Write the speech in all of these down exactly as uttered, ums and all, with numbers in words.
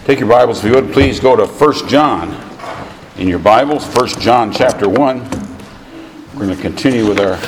Take your Bibles, if you would, please go to First John in your Bibles, First John chapter one. We're going to continue with our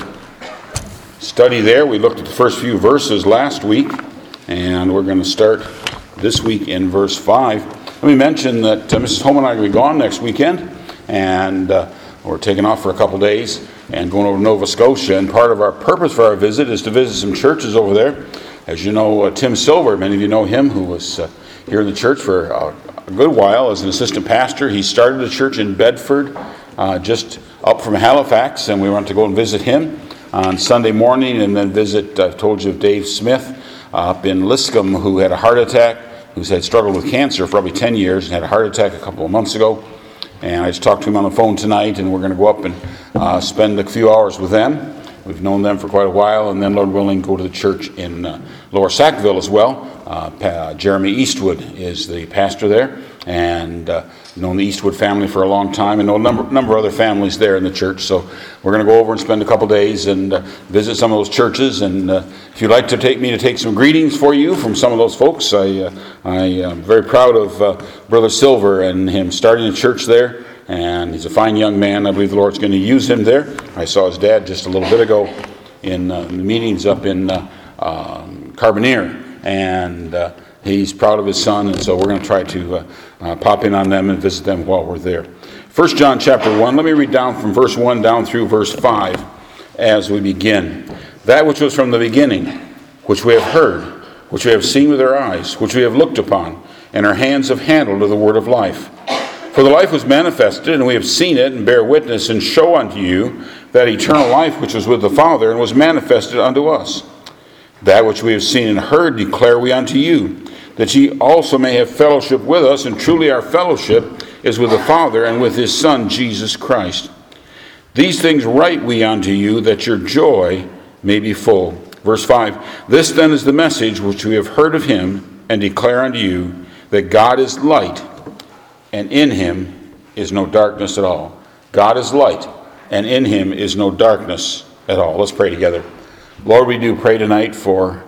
study there. We looked at the first few verses last week, and we're going to start this week in verse five. Let me mention that uh, Missus Holman and I are going to be gone next weekend, and uh, we're taking off for a couple days and going over to Nova Scotia, and part of our purpose for our visit is to visit some churches over there. As you know, uh, Tim Silver, many of you know him, who was uh, here in the church for uh, a good while as an assistant pastor. He started a church in Bedford, uh, just up from Halifax, and we went to go and visit him on Sunday morning, and then visit, I told you, of Dave Smith uh, up in Liscombe, who had a heart attack, who's had struggled with cancer for probably ten years, and had a heart attack a couple of months ago. And I just talked to him on the phone tonight, and we're going to go up and uh, spend a few hours with them. We've known them for quite a while, and then, Lord willing, go to the church in uh, Lower Sackville as well. Uh, pa- Jeremy Eastwood is the pastor there, and uh, known the Eastwood family for a long time, and know a number, number of other families there in the church. So we're going to go over and spend a couple days and uh, visit some of those churches. And uh, if you'd like to take me to take some greetings for you from some of those folks, I, uh, I am very proud of uh, Brother Silver and him starting a church there. And he's a fine young man. I believe the Lord's going to use him there. I saw his dad just a little bit ago in uh, the meetings up in uh, um, Carbonear. And uh, he's proud of his son. And so we're going to try to uh, uh, pop in on them and visit them while we're there. First John chapter one. Let me read down from verse one down through verse five as we begin. That which was from the beginning, which we have heard, which we have seen with our eyes, which we have looked upon, and our hands have handled of the word of life. For the life was manifested, and we have seen it, and bear witness, and show unto you that eternal life which was with the Father, and was manifested unto us. That which we have seen and heard declare we unto you, that ye also may have fellowship with us, and truly our fellowship is with the Father, and with his Son, Jesus Christ. These things write we unto you, that your joy may be full. Verse five, This then is the message which we have heard of him, and declare unto you, that God is light, and in him is no darkness at all. God is light, and in him is no darkness at all. Let's pray together. Lord, we do pray tonight for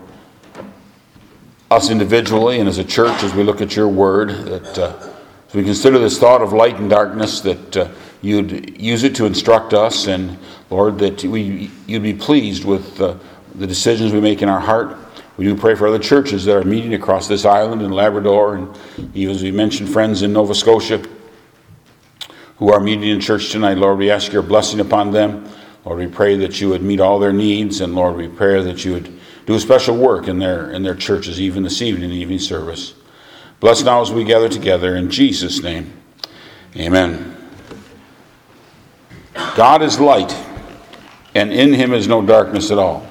us individually and as a church as we look at your word, that uh, as we consider this thought of light and darkness, that uh, you'd use it to instruct us, and Lord, that we you'd be pleased with uh, the decisions we make in our heart. We do pray for other churches that are meeting across this island in Labrador, and even as we mentioned, friends in Nova Scotia who are meeting in church tonight. Lord, we ask your blessing upon them. Lord, we pray that you would meet all their needs, and Lord, we pray that you would do a special work in their in their churches, even this evening, evening service. Bless now as we gather together in Jesus' name. Amen. God is light, and in him is no darkness at all.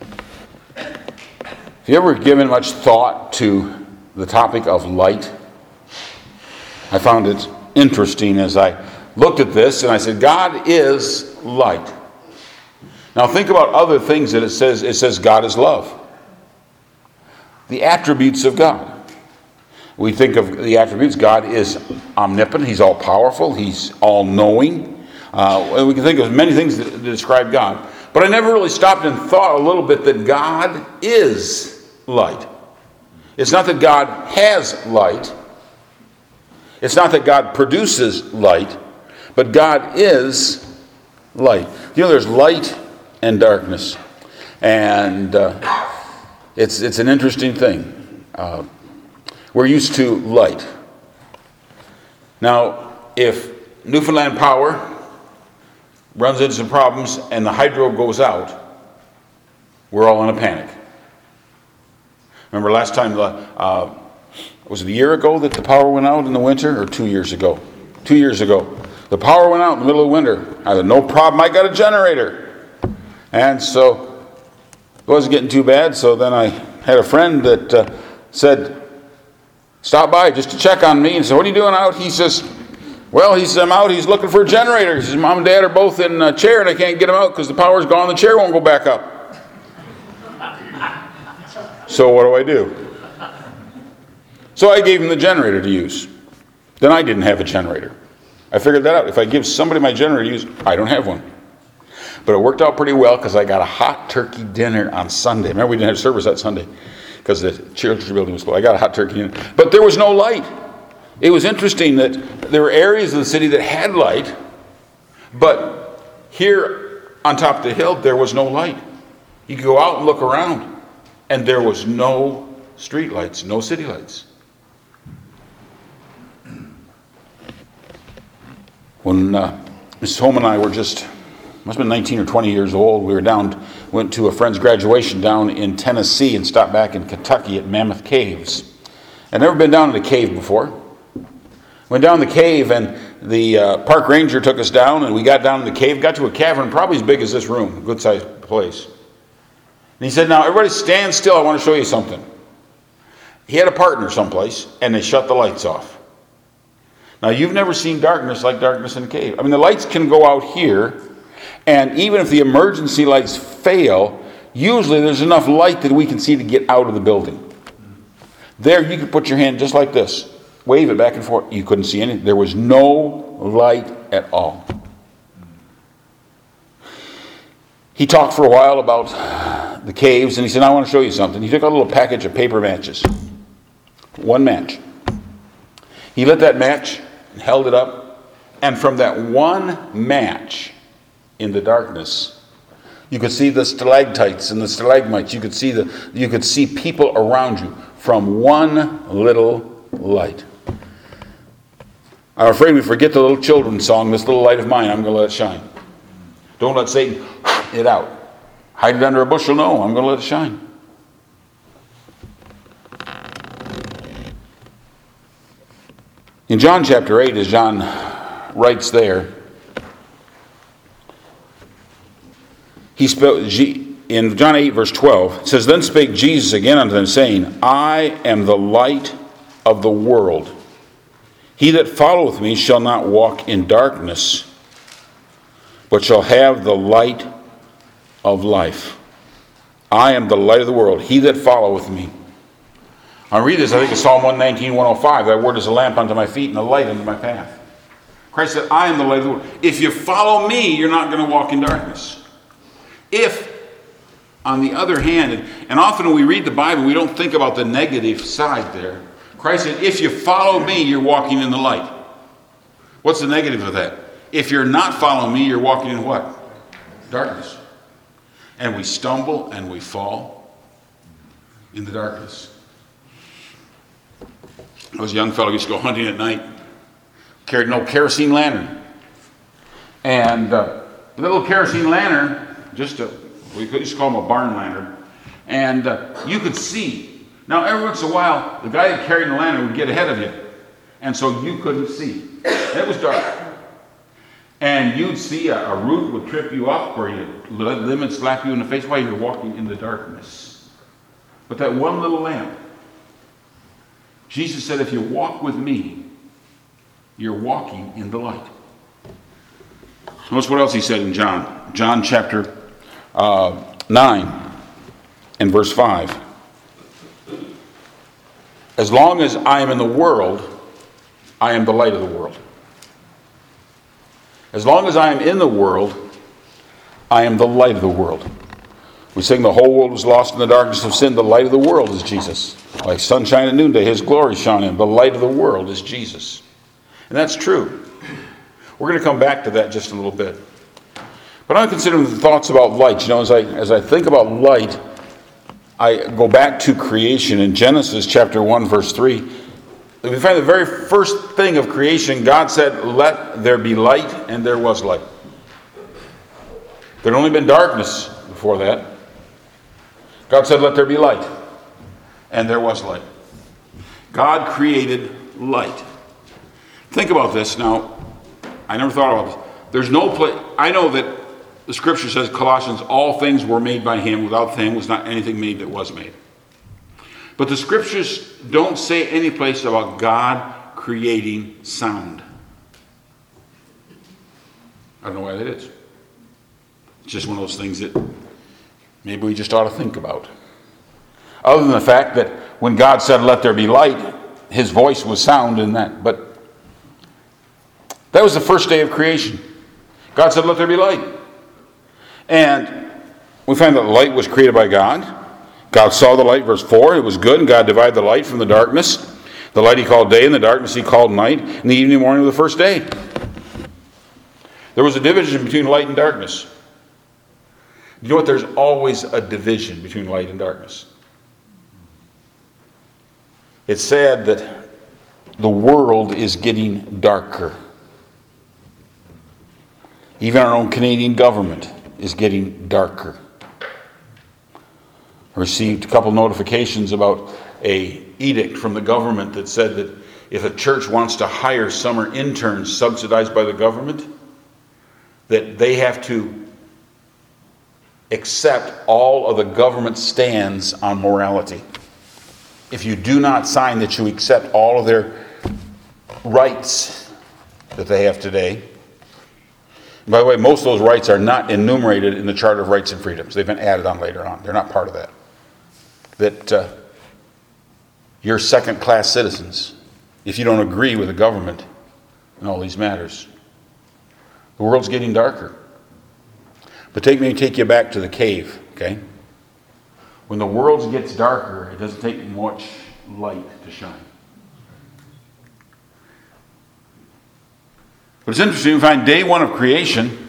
Have you ever given much thought to the topic of light? I found it interesting as I looked at this, and I said, God is light. Now think about other things that it says. It says God is love. The attributes of God. We think of the attributes. God is omnipotent. He's all-powerful. He's all-knowing. Uh, and we can think of many things that, that describe God. But I never really stopped and thought a little bit that God is light. It's not that God has light. It's not that God produces light. But God is light. You know, there's light and darkness. And uh, it's it's an interesting thing. Uh, we're used to light. Now, if Newfoundland Power runs into some problems and the hydro goes out, we're all in a panic. Remember last time, uh, was it a year ago that the power went out in the winter, or two years ago? Two years ago. The power went out in the middle of winter. I said, no problem, I got a generator. And so it wasn't getting too bad, so then I had a friend that uh, said, stop by just to check on me. And so, what are you doing out? He says, well, he says, I'm out. He's looking for a generator. He says, Mom and Dad are both in a chair, and I can't get them out because the power's gone. The chair won't go back up. So what do I do? So I gave him the generator to use. Then I didn't have a generator. I figured that out. If I give somebody my generator to use, I don't have one. But it worked out pretty well because I got a hot turkey dinner on Sunday. Remember, we didn't have service that Sunday because the church building was closed. I got a hot turkey dinner. But there was no light. it was interesting that there were areas of the city that had light, but here on top of the hill, there was no light. You could go out and look around, and there was no street lights, no city lights. When uh, Missus Holm and I were just, must have been nineteen or twenty years old, we were down, went to a friend's graduation down in Tennessee and stopped back in Kentucky at Mammoth Caves. I'd never been down in a cave before. Went down the cave, and the uh, park ranger took us down, and we got down in the cave, got to a cavern probably as big as this room, a good-sized place. And he said, now everybody stand still, I want to show you something. He had a partner someplace, and they shut the lights off. Now, you've never seen darkness like darkness in a cave. I mean, the lights can go out here, and even if the emergency lights fail, usually there's enough light that we can see to get out of the building. There, you could put your hand just like this, wave it back and forth. You couldn't see anything. There was no light at all. He talked for a while about the caves, and he said, I want to show you something. He took a little package of paper matches. One match. He lit that match and held it up, and from that one match in the darkness, you could see the stalactites and the stalagmites. You could see the you could see people around you from one little light. I'm afraid we forget the little children's song, this little light of mine, I'm going to let it shine. Don't let Satan it out. Hide it under a bushel, no, I'm going to let it shine. In John chapter eight, as John writes there, he spoke, in John eight verse twelve, it says, Then spake Jesus again unto them, saying, I am the light of the world. He that followeth me shall not walk in darkness, but shall have the light of life. I am the light of the world. He that followeth me. I read this, I think it's Psalm one nineteen, one oh five. Thy word is a lamp unto my feet and a light unto my path. Christ said, I am the light of the world. If you follow me, you're not going to walk in darkness. If, on the other hand, and often when we read the Bible, we don't think about the negative side there. Christ said, if you follow me, you're walking in the light. What's the negative of that? If you're not following me, you're walking in what? Darkness. And we stumble and we fall in the darkness. I was a young fellow who used to go hunting at night. Carried an old kerosene lantern. And uh, the little kerosene lantern, just a, we used to call them a barn lantern. And uh, you could see. Now, every once in a while, the guy that carried the lantern would get ahead of you. And so you couldn't see. It was dark. And you'd see a, a root would trip you up, or you limb would slap you in the face while you're walking in the darkness. But that one little lamp, Jesus said, if you walk with me, you're walking in the light. Notice what else he said in John. John chapter uh, nine and verse five. As long as I am in the world, I am the light of the world. As long as I am in the world, I am the light of the world. We sing the whole world was lost in the darkness of sin. The light of the world is Jesus. Like sunshine at noonday, his glory shone in. The light of the world is Jesus. And that's true. We're going to come back to that just a little bit. But I'm considering the thoughts about light. You know, as I as I think about light, I go back to creation in Genesis chapter one, verse three. We find the very first thing of creation, God said, let there be light, and there was light. There had only been darkness before that. God said, let there be light, and there was light. God created light. Think about this. Now, I never thought about this. There's no place, I know that the scripture says, Colossians, all things were made by him. Without him was not anything made that was made. But the scriptures don't say any place about God creating sound. I don't know why that is. It's just one of those things that maybe we just ought to think about. Other than the fact that when God said, let there be light, his voice was sound in that. But that was the first day of creation. God said, let there be light. And we find that light was created by God. God saw the light, verse four, it was good, and God divided the light from the darkness. The light he called day, and the darkness he called night, and the evening and morning of the first day. There was a division between light and darkness. You know what? There's always a division between light and darkness. It's sad that the world is getting darker. Even our own Canadian government is getting darker. I received a couple notifications about a edict from the government that said that if a church wants to hire summer interns subsidized by the government, that they have to accept all of the government stands on morality. If you do not sign that you accept all of their rights that they have today. And by the way, most of those rights are not enumerated in the Charter of Rights and Freedoms. They've been added on later on. They're not part of that. That uh, you're second-class citizens if you don't agree with the government in all these matters. The world's getting darker. But take me take you back to the cave, okay? When the world gets darker, it doesn't take much light to shine. But it's interesting, we find day one of creation,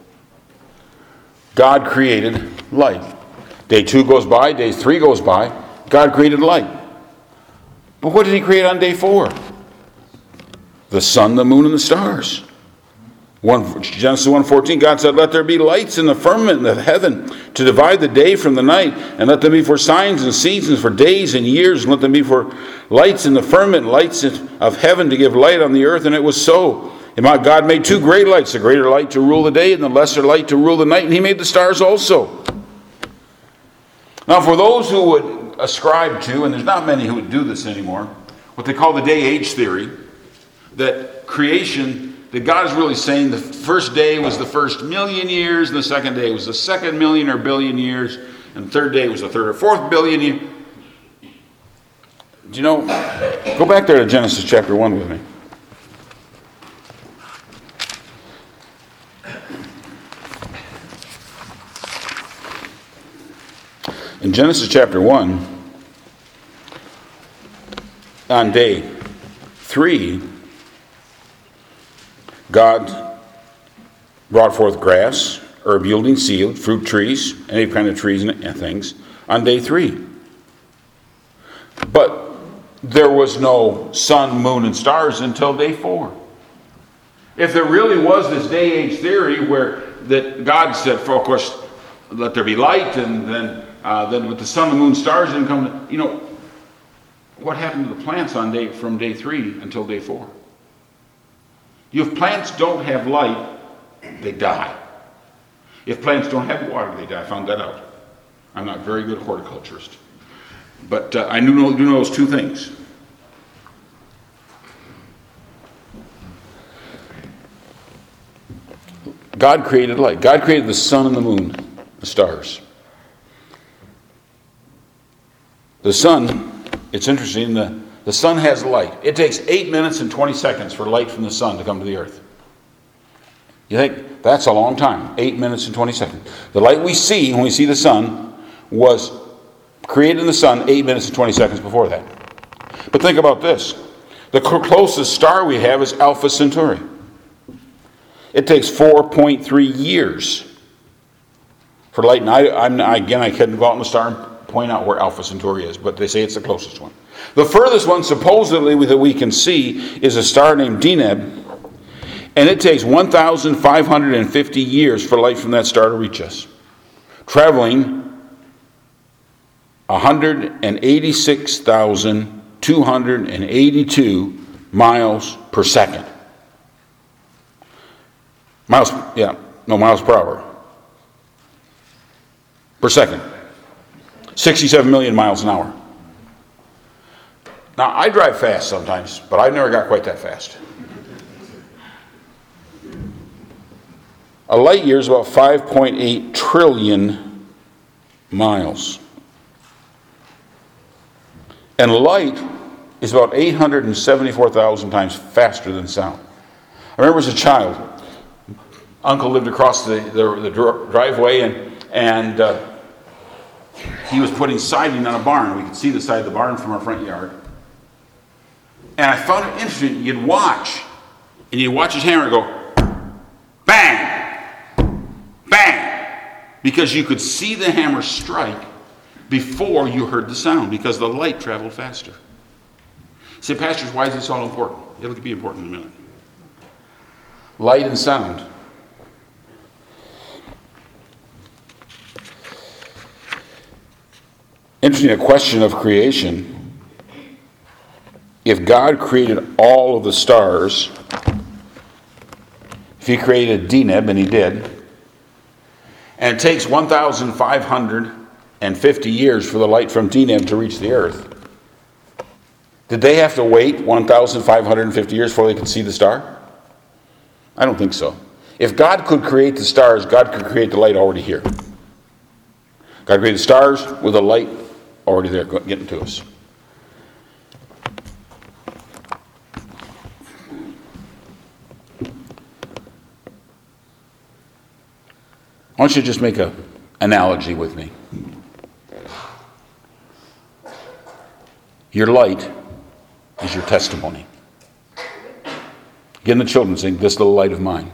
God created light. Day two goes by, day three goes by, God created light. But what did he create on day four? The sun, the moon, and the stars. One, Genesis one fourteen, God said, let there be lights in the firmament of heaven to divide the day from the night, and let them be for signs and seasons, for days and years, and let them be for lights in the firmament, lights of heaven to give light on the earth. And it was so. And God made two great lights, the greater light to rule the day and the lesser light to rule the night, and he made the stars also. Now for those who would ascribe to, and there's not many who would do this anymore, what they call the day-age theory, that creation, that God is really saying the first day was the first million years, and the second day was the second million or billion years, and the third day was the third or fourth billion years. Do you know, go back there to Genesis chapter one with me. In Genesis chapter one, on day three, God brought forth grass, herb yielding seed, fruit trees, any kind of trees and things on day three. But there was no sun, moon, and stars until day four. If there really was this day-age theory where that God said, for of course, let there be light, and then uh, then with the sun, the moon, stars didn't come. To, you know, what happened to the plants on day from day three until day four? If plants don't have light, they die. If plants don't have water, they die. I found that out. I'm not a very good horticulturist. But uh, I do know, do know those two things. God created light. God created the sun and the moon, the stars. The sun, it's interesting, the, the sun has light. It takes eight minutes and twenty seconds for light from the sun to come to the earth. You think that's a long time, eight minutes and twenty seconds. The light we see when we see the sun was created in the sun eight minutes and twenty seconds before that. But think about this. The closest star we have is Alpha Centauri. It takes four point three years for light. And I, I'm, again, I couldn't go out in the star and point out where Alpha Centauri is, but they say it's the closest one. The furthest one, supposedly, that we can see is a star named Deneb, and it takes one thousand five hundred fifty years for light from that star to reach us, traveling one hundred eighty-six thousand two hundred eighty-two miles per second. Miles, yeah, no, miles per hour. Per second. sixty-seven million miles an hour. Now, I drive fast sometimes, but I've never got quite that fast. A light year is about five point eight trillion miles. And light is about eight hundred seventy-four thousand times faster than sound. I remember as a child, Uncle lived across the, the, the driveway, and, and uh, he was putting siding on a barn. We could see the side of the barn from our front yard. And I found it interesting. You'd watch, and you'd watch his hammer go, bang, bang, because you could see the hammer strike before you heard the sound, because the light traveled faster. You say, pastors, why is this all important? It'll be important in a minute. Light and sound. Interesting, a question of creation. If God created all of the stars, if he created Deneb, and he did, and it takes one thousand five hundred fifty years for the light from Deneb to reach the earth, did they have to wait one thousand five hundred fifty years before they could see the star? I don't think so. If God could create the stars, God could create the light already here. God created the stars with the light already there getting to us. I want you to just make an analogy with me. Your light is your testimony. Again, the children sing, "This little light of mine."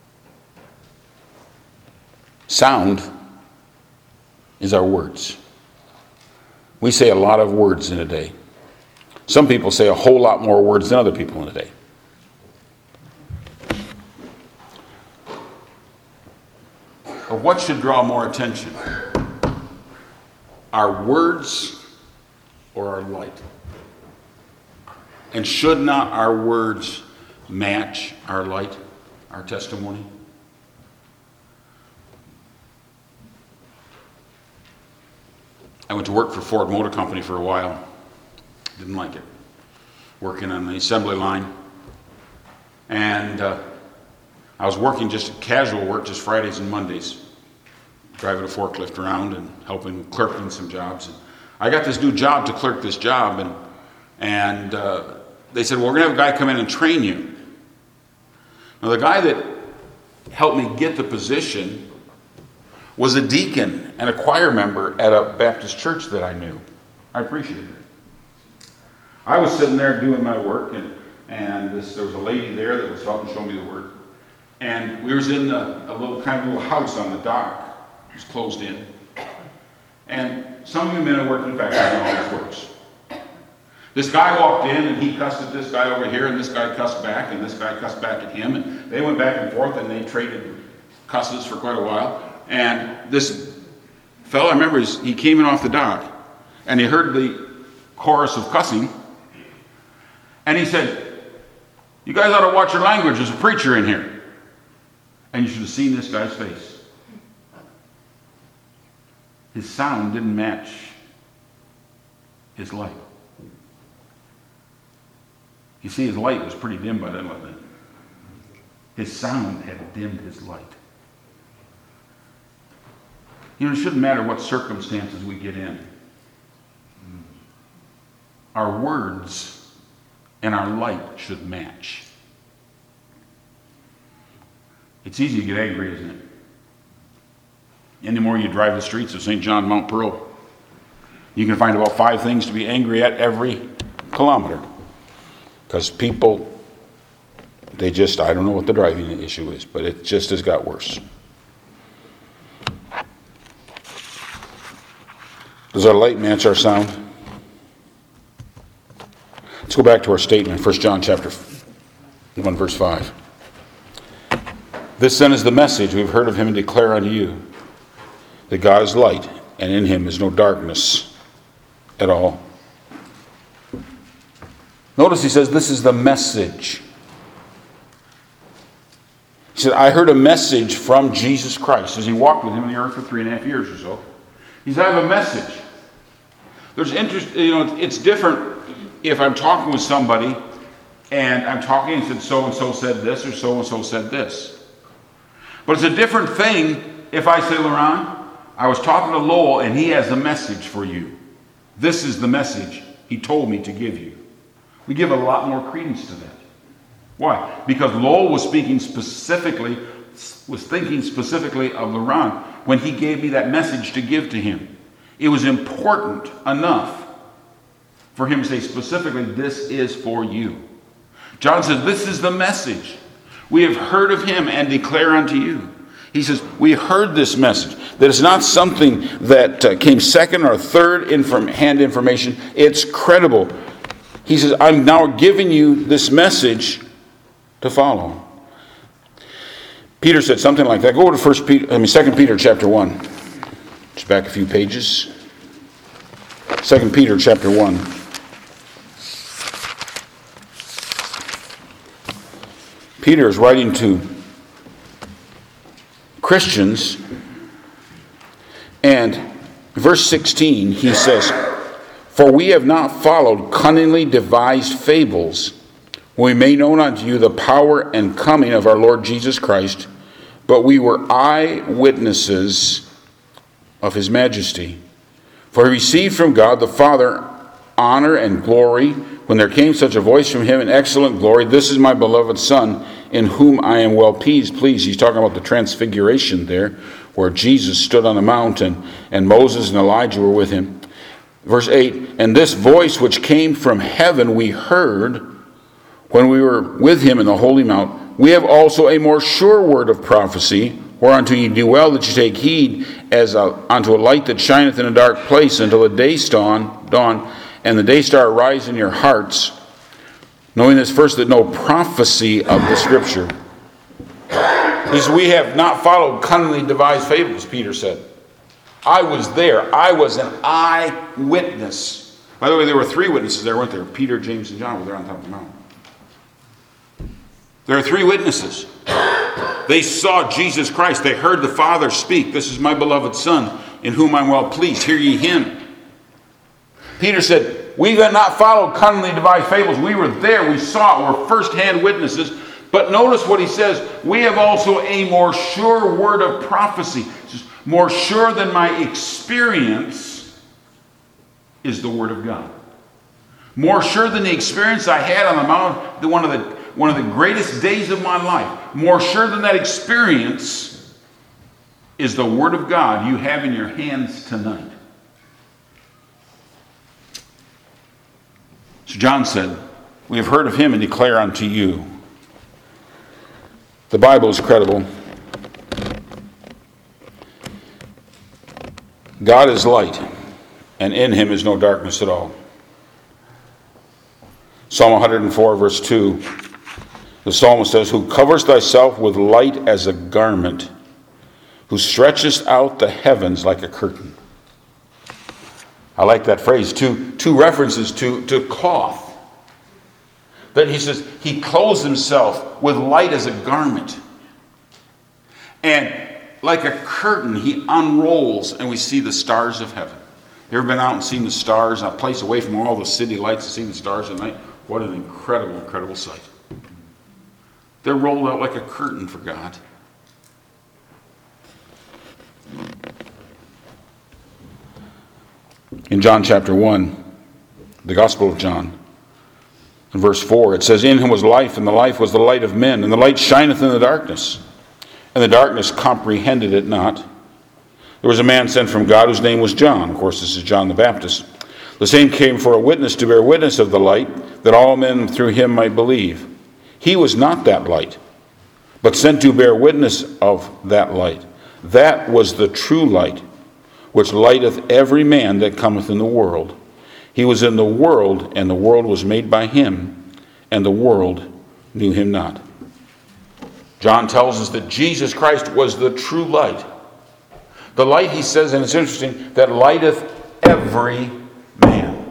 Sound is our words. We say a lot of words in a day. Some people say a whole lot more words than other people in a day. But what should draw more attention? Our words or our light? And should not our words match our light, our testimony? I went to work for Ford Motor Company for a while. Didn't like it. Working on the assembly line. And uh, I was working just casual work, just Fridays and Mondays. Driving a forklift around and helping clerking some jobs. And I got this new job to clerk this job, and and uh, they said, well, we're going to have a guy come in and train you. Now, the guy that helped me get the position was a deacon and a choir member at a Baptist church that I knew. I appreciated it. I was sitting there doing my work, and, and this, there was a lady there that was helping show me the work. And we was in a, a little kind of little house on the dock. It was closed in. And some of you men have worked in factories and all this works. This guy walked in and he cussed at this guy over here, and this guy cussed back, and this guy cussed back at him, and they went back and forth, and they traded cusses for quite a while. And this fellow, I remember, he came in off the dock, and he heard the chorus of cussing, and he said, "You guys ought to watch your language. There's a preacher in here." And you should have seen this guy's face. His sound didn't match his light. You see, his light was pretty dim by then, wasn't it? His sound had dimmed his light. You know, it shouldn't matter what circumstances we get in. Our words and our light should match. It's easy to get angry, isn't it? Any more you drive the streets of Saint John Mount Pearl, you can find about five things to be angry at every kilometer. Because people, they just, I don't know what the driving issue is, but it just has got worse. Does our light match our sound? Let's go back to our statement, First John chapter one, verse five. "This then is the message we've heard of him and declare unto you, that God is light, and in him is no darkness at all." Notice he says this is the message. He said, I heard a message from Jesus Christ as he walked with him on the earth for three and a half years or so. He said, I have a message. There's interest, you know, it's different if I'm talking with somebody and I'm talking and said so-and-so said this or so-and-so said this. But it's a different thing if I say, Laurent, I was talking to Lowell and he has a message for you. This is the message he told me to give you. We give a lot more credence to that. Why? Because Lowell was speaking specifically, was thinking specifically of Laurent when he gave me that message to give to him. It was important enough for him to say specifically, this is for you. John says, this is the message. We have heard of him and declare unto you. He says, we heard this message. That it's not something that uh, came second or third inform- hand information. It's credible. He says, I'm now giving you this message to follow. Peter said something like that. Go over to First Peter, I mean Second Peter chapter one. Just back a few pages. Second Peter chapter one. Peter is writing to Christians, and verse sixteen, he says, for we have not followed cunningly devised fables, when we made known unto you the power and coming of our Lord Jesus Christ, but we were eyewitnesses of his majesty. For he received from God the Father honor and glory, when there came such a voice from him in excellent glory, this is my beloved Son, in whom I am well pleased. Please, he's talking about the transfiguration there, where Jesus stood on the mountain, and Moses and Elijah were with him. Verse eight, and this voice which came from heaven we heard when we were with him in the holy mount. We have also a more sure word of prophecy, whereunto ye do well that you take heed, as a, unto a light that shineth in a dark place, until the day dawn, dawn, and the day star arise in your hearts, knowing this first, that no prophecy of the Scripture. He says, we have not followed cunningly devised fables, Peter said. I was there. I was an eyewitness. By the way, there were three witnesses there, weren't there? Peter, James, and John were there on top of the mountain. There are three witnesses. They saw Jesus Christ. They heard the Father speak. This is my beloved Son, in whom I'm well pleased. Hear ye him. Peter said, we have not followed cunningly devised fables. We were there. We saw it. We're first-hand witnesses. But notice what he says. We have also a more sure word of prophecy. More sure than my experience is the Word of God. More sure than the experience I had on the Mount, the one of the one of the greatest days of my life. More sure than that experience is the Word of God you have in your hands tonight. So John said, we have heard of him and declare unto you. The Bible is credible. God is light, and in him is no darkness at all. Psalm one hundred four, verse two, the psalmist says, who covers thyself with light as a garment, who stretchest out the heavens like a curtain. I like that phrase. Two, two references to, to cloth. That he says, he clothes himself with light as a garment. And like a curtain, he unrolls, and we see the stars of heaven. You ever been out and seen the stars, a place away from all the city lights, and seen the stars at night? What an incredible, incredible sight. They're rolled out like a curtain for God. In John chapter one, the Gospel of John, in verse four, it says, in him was life, and the life was the light of men, and the light shineth in the darkness, and the darkness comprehended it not. There was a man sent from God whose name was John. Of course, this is John the Baptist. The same came for a witness to bear witness of the light, that all men through him might believe. He was not that light, but sent to bear witness of that light. That was the true light, which lighteth every man that cometh in the world. He was in the world, and the world was made by him, and the world knew him not. John tells us that Jesus Christ was the true light. The light, he says, and it's interesting, that lighteth every man.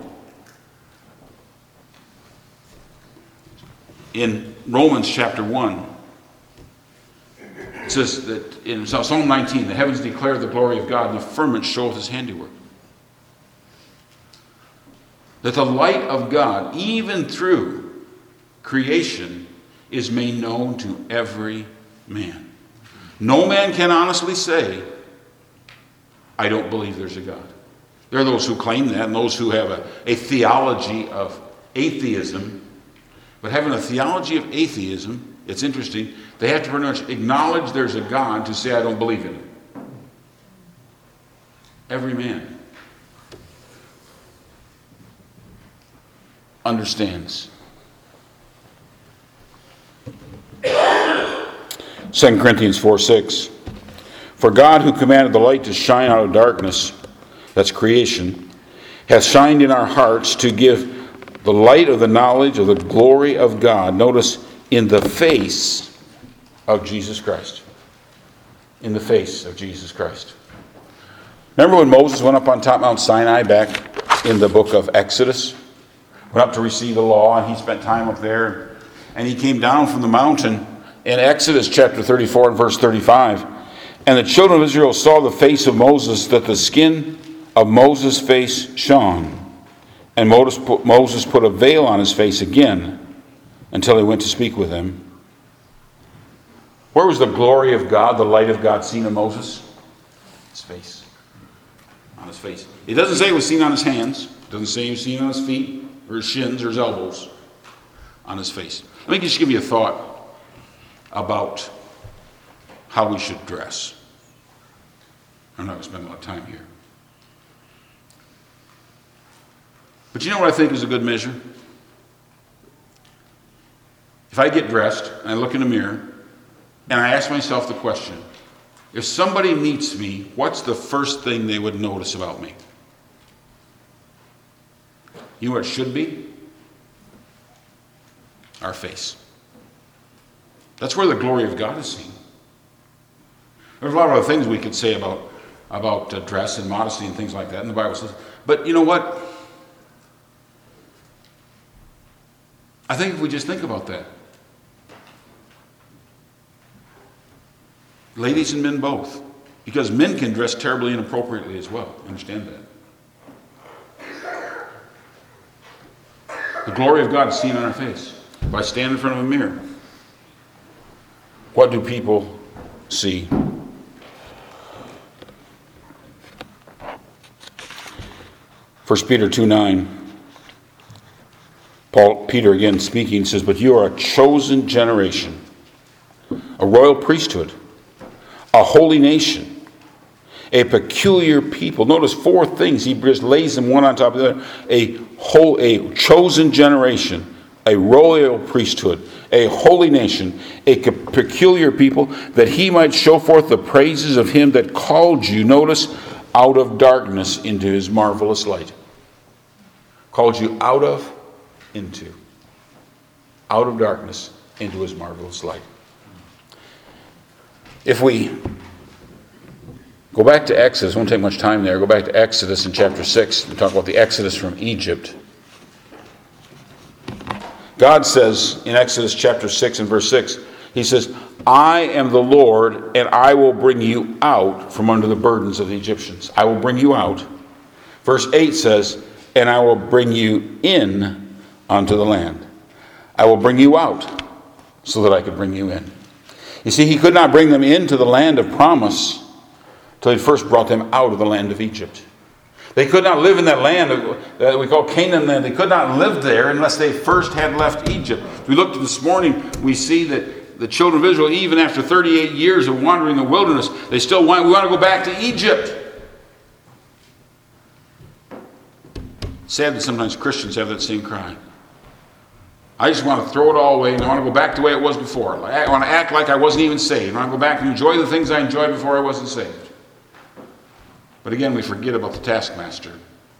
In Romans chapter one, it says that in Psalm nineteen, the heavens declare the glory of God, and the firmament showeth his handiwork. That the light of God, even through creation, is made known to every man. No man can honestly say, I don't believe there's a God. There are those who claim that, and those who have a, a theology of atheism. But having a theology of atheism, it's interesting, they have to pretty much acknowledge there's a God to say, I don't believe in him. Every man. understands. Second Corinthians four six. For God, who commanded the light to shine out of darkness, that's creation, hath shined in our hearts to give the light of the knowledge of the glory of God. Notice, in the face of Jesus Christ. In the face of Jesus Christ. Remember when Moses went up on top Mount Sinai back in the book of Exodus? Went up to receive the law, and he spent time up there. And he came down from the mountain in Exodus chapter thirty-four and verse thirty-five. And the children of Israel saw the face of Moses, that the skin of Moses' face shone. And Moses put a veil on his face again until he went to speak with him. Where was the glory of God, the light of God seen in Moses? His face. On his face. It doesn't say it was seen on his hands. It doesn't say it was seen on his feet or his shins or his elbows. On his face. Let me just give you a thought about how we should dress. I'm not going to spend a lot of time here. But you know what I think is a good measure? If I get dressed and I look in the mirror and I ask myself the question, if somebody meets me, what's the first thing they would notice about me? You know what it should be? Our face. That's where the glory of God is seen. There's a lot of other things we could say about, about uh, dress and modesty and things like that, and the Bible says. But you know what? I think if we just think about that. Ladies and men both. Because men can dress terribly inappropriately as well. Understand that. The glory of God is seen on our face. If I stand in front of a mirror, what do people see? First Peter two nine. Paul, Peter again speaking, says, but you are a chosen generation, a royal priesthood, a holy nation, a peculiar people. Notice four things. He just lays them one on top of the other. A whole, a chosen generation, a royal priesthood, a holy nation, a peculiar people, that he might show forth the praises of him that called you, notice, out of darkness into his marvelous light. Called you out of, into. Out of darkness into his marvelous light. If we go back to Exodus, won't take much time there, go back to Exodus in chapter six and talk about the Exodus from Egypt. God says in Exodus chapter six and verse six, he says, I am the Lord, and I will bring you out from under the burdens of the Egyptians. I will bring you out. Verse eight says, and I will bring you in unto the land. I will bring you out so that I could bring you in. You see, he could not bring them into the land of promise till he first brought them out of the land of Egypt. They could not live in that land that we call Canaan land. They could not live there unless they first had left Egypt. We looked this morning, we see that the children of Israel, even after thirty-eight years of wandering in the wilderness, they still want, we want to go back to Egypt. Sad that sometimes Christians have that same cry. I just want to throw it all away and I want to go back the way it was before. I want to act like I wasn't even saved. I want to go back and enjoy the things I enjoyed before I wasn't saved. But again, we forget about the taskmaster.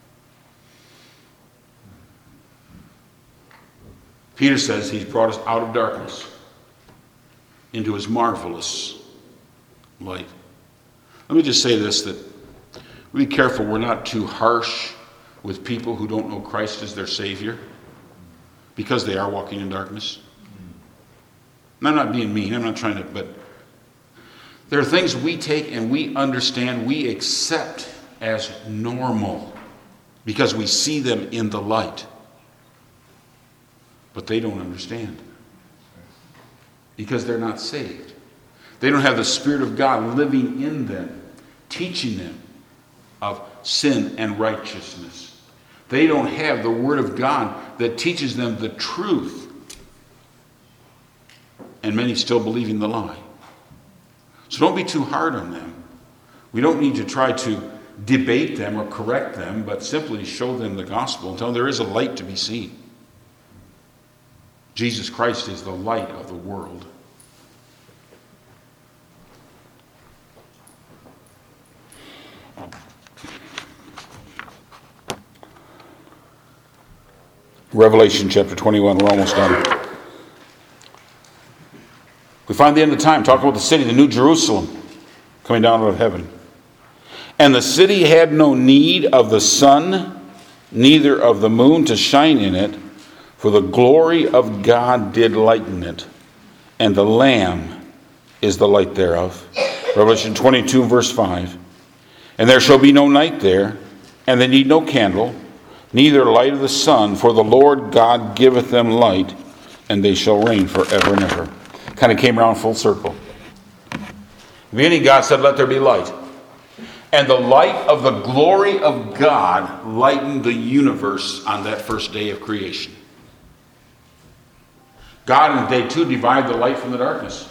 Peter says he's brought us out of darkness into his marvelous light. Let me just say this, that we be careful we're not too harsh with people who don't know Christ as their Savior, because they are walking in darkness. And I'm not being mean, I'm not trying to, but there are things we take and we understand, we accept as normal because we see them in the light. But they don't understand because they're not saved. They don't have the Spirit of God living in them, teaching them of sin and righteousness. They don't have the Word of God that teaches them the truth. And many still believing the lie. So don't be too hard on them. We don't need to try to debate them or correct them, but simply show them the gospel and tell them there is a light to be seen. Jesus Christ is the light of the world. Revelation chapter twenty-one, we're almost done. We find the end of time, talking about the city, the New Jerusalem, coming down out of heaven. And the city had no need of the sun, neither of the moon to shine in it, for the glory of God did lighten it, and the Lamb is the light thereof. Revelation twenty-two, verse five. And there shall be no night there, and they need no candle, neither light of the sun, for the Lord God giveth them light, and they shall reign forever and ever. Kind of came around full circle. In the beginning, God said, let there be light. And the light of the glory of God lightened the universe on that first day of creation. God in day two divided the light from the darkness.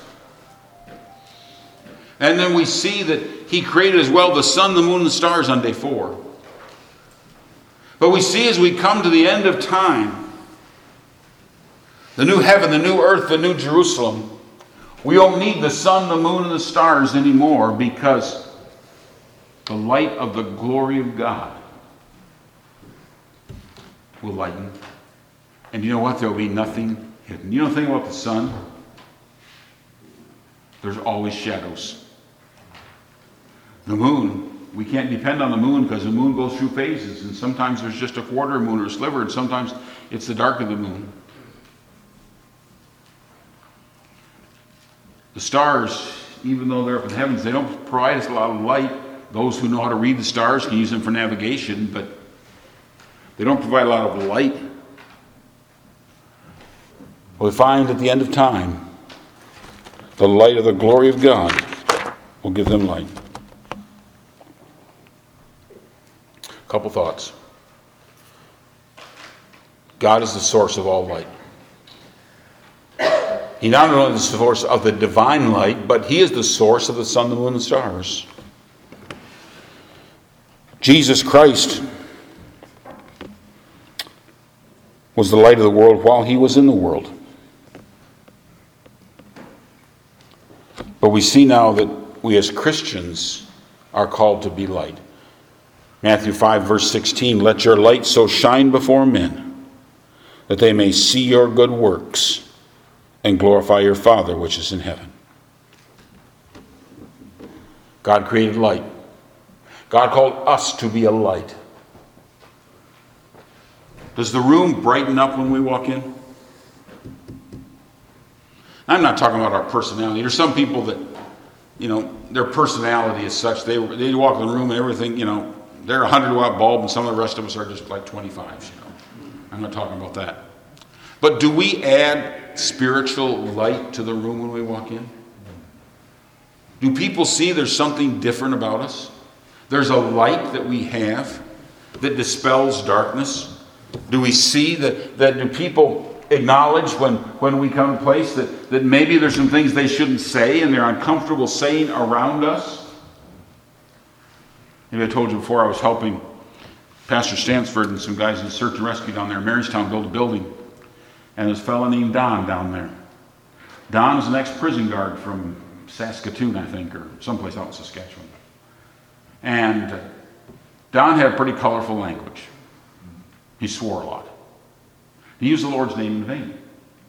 And then we see that he created as well the sun, the moon, and the stars on day four. But we see as we come to the end of time, the new heaven, the new earth, the new Jerusalem, we don't need the sun, the moon, and the stars anymore because the light of the glory of God will lighten. And you know what? There will be nothing hidden. You know the thing about the sun? There's always shadows. The moon, we can't depend on the moon because the moon goes through phases. And sometimes there's just a quarter moon or a sliver, and sometimes it's the dark of the moon. The stars, even though they're up in the heavens, they don't provide us a lot of light. Those who know how to read the stars can use them for navigation, but they don't provide a lot of light. We find at the end of time, the light of the glory of God will give them light. A couple thoughts. God is the source of all light. He not only is the source of the divine light, but he is the source of the sun, the moon, and the stars. Jesus Christ was the light of the world while he was in the world. But we see now that we as Christians are called to be light. Matthew five, verse sixteen, let your light so shine before men that they may see your good works and glorify your Father which is in heaven. God created light. God called us to be a light. Does the room brighten up when we walk in? I'm not talking about our personality. There's some people that, you know, their personality is such, they they walk in the room and everything, you know, they're a hundred watt bulb and some of the rest of us are just like twenty-fives, you know. I'm not talking about that. But do we add spiritual light to the room when we walk in? Do people see there's something different about us? There's a light that we have that dispels darkness. Do we see that, that do people acknowledge when, when we come to a place that, that maybe there's some things they shouldn't say and they're uncomfortable saying around us? Maybe I told you before I was helping Pastor Stansford and some guys in search and rescue down there in Marystown build a building. And there's a fellow named Don down there. Don is an ex-prison guard from Saskatoon, I think, or someplace out in Saskatchewan. And Don had pretty colorful language. He swore a lot. He used the Lord's name in vain.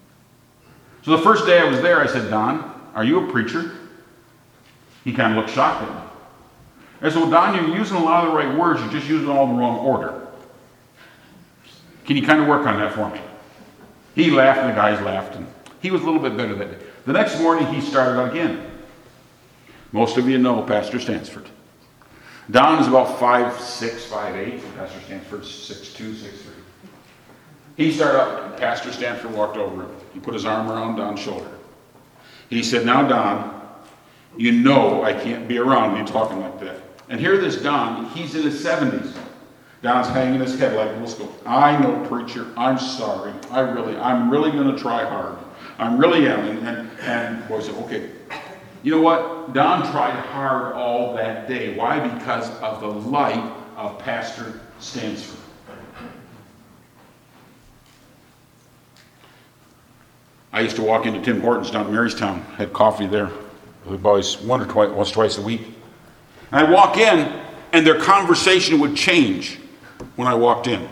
So the first day I was there, I said, Don, are you a preacher? He kind of looked shocked at me. I said, well, Don, you're using a lot of the right words. You're just using them all in the wrong order. Can you kind of work on that for me? He laughed and the guys laughed. And he was a little bit better that day. The next morning, he started out again. Most of you know Pastor Stansford. Don is about five six, five eight. Pastor Stansford's six two, six three. He started out, and Pastor Stansford walked over him. He put his arm around Don's shoulder. He said, now, Don, you know I can't be around you talking like that. And here this Don, he's in his seventies. Don's hanging his head like a little school. I know, preacher, I'm sorry. I really, I'm really going to try hard. I'm really am. And, and, and the boy said, okay. You know what? Don tried hard all that day. Why? Because of the light of Pastor Stansford. I used to walk into Tim Hortons down in Marystown, had coffee there. We always one or twice, once, twice a week. And I'd walk in, and their conversation would change when I walked in.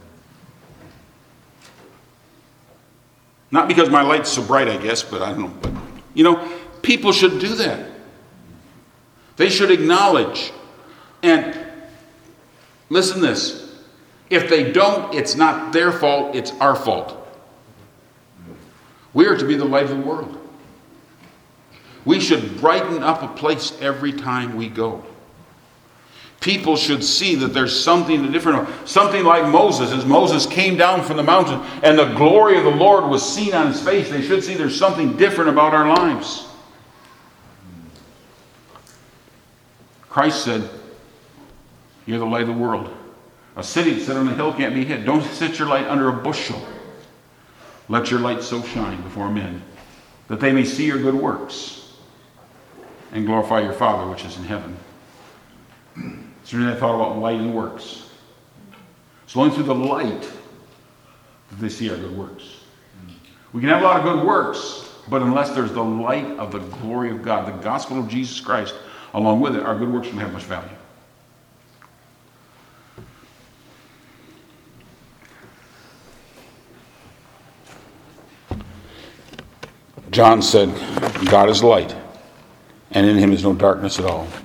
Not because my light's so bright, I guess, but I don't know. But, you know, people should do that. They should acknowledge. And listen to this. If they don't, it's not their fault, it's our fault. We are to be the light of the world. We should brighten up a place every time we go. People should see that there's something different. Something like Moses. As Moses came down from the mountain and the glory of the Lord was seen on his face, they should see there's something different about our lives. Christ said, you're the light of the world. A city set on a hill can't be hid. Don't set your light under a bushel. Let your light so shine before men that they may see your good works and glorify your Father which is in heaven. So then I thought about light and works. It's only through the light that they see our good works. We can have a lot of good works, but unless there's the light of the glory of God, the gospel of Jesus Christ, along with it, our good works don't have much value. John said, God is light, and in him is no darkness at all.